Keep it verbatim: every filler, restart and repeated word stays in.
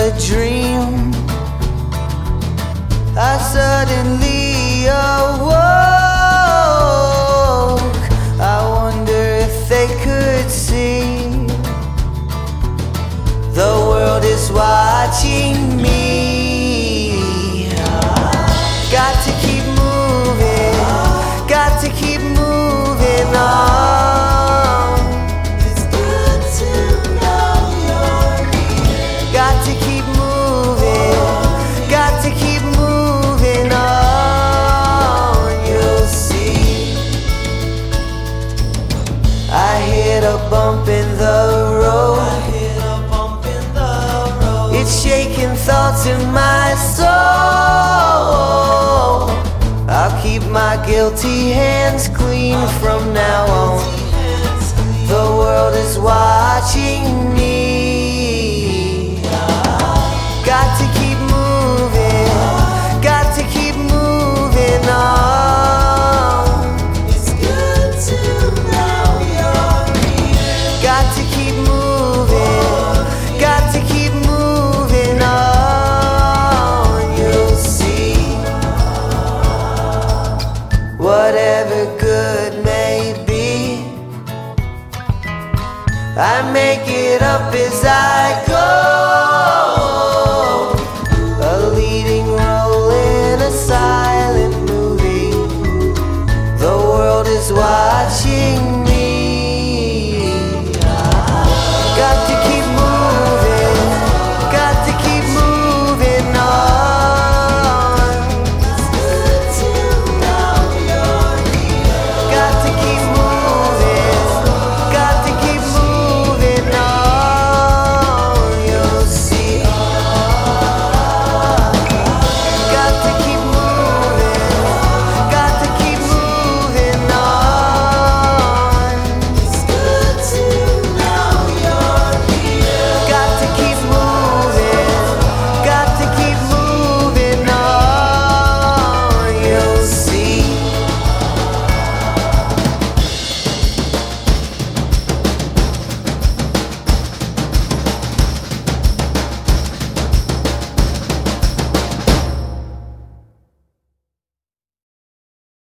a dream. I suddenly awoke. I wonder if they could see. The world is watching me. Got to keep moving, got to keep moving on. It's good to know you're here. Got to keep moving, got to keep moving on. You'll see. I hit a bump in the road. I hit a bump in the road. It's shaking thoughts in my soul. I'll keep my guilty hands clean from now on. The world is watching me. Got to keep moving, got to keep moving on. It's good to know you're here. Got to keep moving, got to keep moving on. You'll see. Whatever good may be, I make it up as I go. A leading role in a silent movie. The world is watching